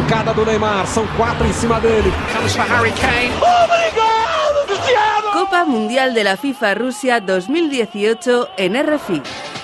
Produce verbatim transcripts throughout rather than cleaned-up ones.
Pancada do Neymar, são quatro em cima dele. Comes for Harry Kane. Obrigado, Cristiano! Copa Mundial de la FIFA Rusia dos mil dieciocho en R F I.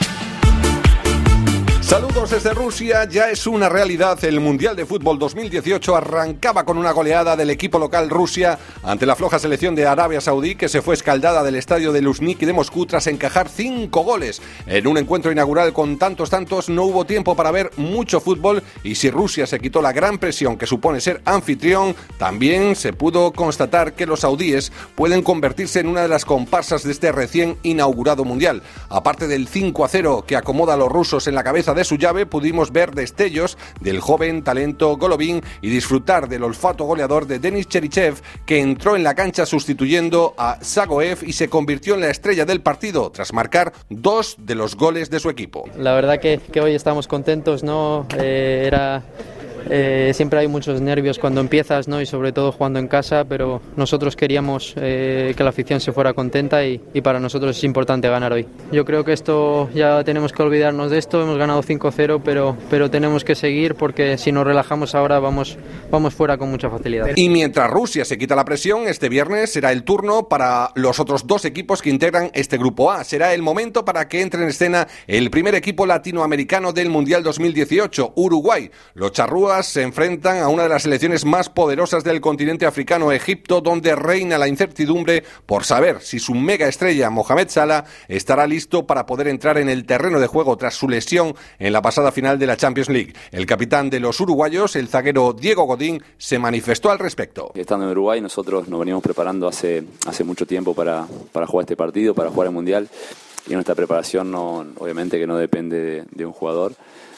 Saludos desde Rusia, ya es una realidad. El Mundial de Fútbol dos mil dieciocho arrancaba con una goleada del equipo local Rusia ante la floja selección de Arabia Saudí, que se fue escaldada del estadio de Luzhniki de Moscú tras encajar cinco goles. En un encuentro inaugural con tantos tantos no hubo tiempo para ver mucho fútbol, y si Rusia se quitó la gran presión que supone ser anfitrión, también se pudo constatar que los saudíes pueden convertirse en una de las comparsas de este recién inaugurado Mundial. Aparte del cinco a cero que acomoda a los rusos en la cabeza de su llave, pudimos ver destellos del joven talento Golovin y disfrutar del olfato goleador de Denis Cherichev, que entró en la cancha sustituyendo a Zagoev y se convirtió en la estrella del partido tras marcar dos de los goles de su equipo. La verdad que, que hoy estamos contentos, ¿no? Eh, era... Eh, siempre hay muchos nervios cuando empiezas, ¿no? Y sobre todo jugando en casa, pero nosotros queríamos eh, que la afición se fuera contenta y, y para nosotros es importante ganar hoy. Yo creo que esto ya tenemos que olvidarnos de esto, hemos ganado cinco cero, pero, pero tenemos que seguir, porque si nos relajamos ahora vamos, vamos fuera con mucha facilidad. Y mientras Rusia se quita la presión, este viernes será el turno para los otros dos equipos que integran este grupo A. Será el momento para que entre en escena el primer equipo latinoamericano del Mundial dos mil dieciocho, Uruguay. Los charrúas se enfrentan a una de las selecciones más poderosas del continente africano, Egipto, donde reina la incertidumbre por saber si su mega estrella Mohamed Salah estará listo para poder entrar en el terreno de juego tras su lesión en la pasada final de la Champions League. El capitán de los uruguayos, el zaguero Diego Godín, se manifestó al respecto. Estando en Uruguay, nosotros nos venimos preparando hace, hace mucho tiempo para, para jugar este partido, para jugar el Mundial, y nuestra preparación no, obviamente que no depende de, de un jugador.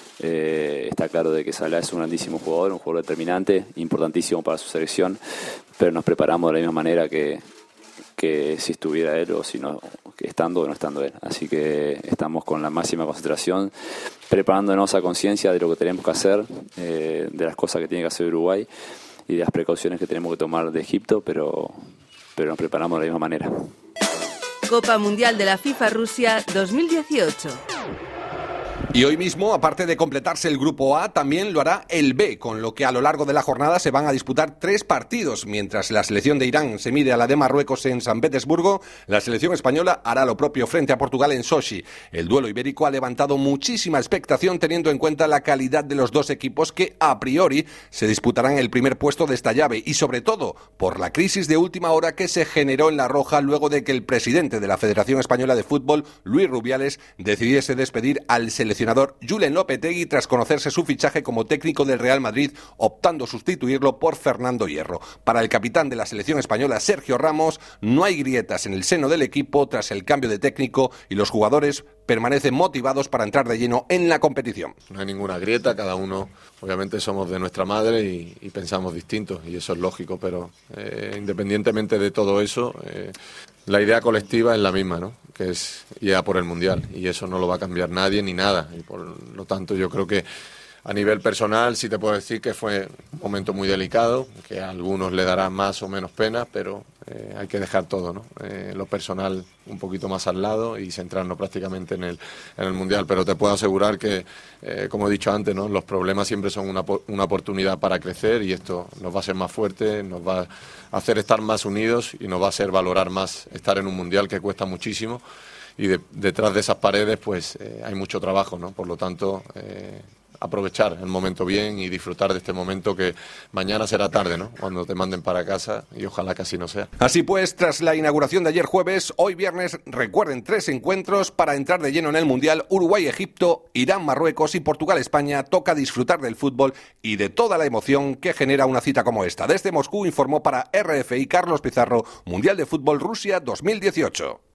Eh, está claro de que Salah es un grandísimo jugador, un jugador determinante, importantísimo para su selección, pero nos preparamos de la misma manera que, que si estuviera él o si no, que estando o no estando él. Así que estamos con la máxima concentración, preparándonos a conciencia de lo que tenemos que hacer, eh, de las cosas que tiene que hacer Uruguay y de las precauciones que tenemos que tomar de Egipto, pero, pero nos preparamos de la misma manera. Copa Mundial de la FIFA Rusia dos mil dieciocho. Y hoy mismo, aparte de completarse el grupo A, también lo hará el B, con lo que a lo largo de la jornada se van a disputar tres partidos. Mientras la selección de Irán se mide a la de Marruecos en San Petersburgo, la selección española hará lo propio frente a Portugal en Sochi. El duelo ibérico ha levantado muchísima expectación teniendo en cuenta la calidad de los dos equipos que a priori se disputarán el primer puesto de esta llave, y sobre todo por la crisis de última hora que se generó en La Roja luego de que el presidente de la Federación Española de Fútbol, Luis Rubiales, decidiese despedir al seleccionador Julen Lopetegui tras conocerse su fichaje como técnico del Real Madrid, optando sustituirlo por Fernando Hierro. Para el capitán de la selección española, Sergio Ramos, no hay grietas en el seno del equipo tras el cambio de técnico y los jugadores permanecen motivados para entrar de lleno en la competición. No hay ninguna grieta, cada uno obviamente somos de nuestra madre y, y pensamos distintos, y eso es lógico, pero eh, independientemente de todo eso, eh, la idea colectiva es la misma, ¿no? Que es ir a por el Mundial, y eso no lo va a cambiar nadie ni nada, y por lo tanto yo creo que a nivel personal sí te puedo decir que fue un momento muy delicado, que a algunos le dará más o menos pena, pero eh, hay que dejar todo, ¿no? Eh, lo personal un poquito más al lado y centrarnos prácticamente en el, en el Mundial. Pero te puedo asegurar que, eh, como he dicho antes, ¿no? Los problemas siempre son una, una oportunidad para crecer, y esto nos va a hacer más fuertes, nos va a hacer estar más unidos y nos va a hacer valorar más estar en un Mundial que cuesta muchísimo. Y de, detrás de esas paredes pues eh, hay mucho trabajo, ¿no? Por lo tanto, eh, aprovechar el momento bien y disfrutar de este momento, que mañana será tarde, ¿no? Cuando te manden para casa, y ojalá que así no sea. Así pues, tras la inauguración de ayer jueves, hoy viernes, recuerden tres encuentros para entrar de lleno en el Mundial: Uruguay-Egipto, Irán-Marruecos y Portugal-España. Toca disfrutar del fútbol y de toda la emoción que genera una cita como esta. Desde Moscú informó para R F I Carlos Pizarro, Mundial de Fútbol Rusia dos mil dieciocho.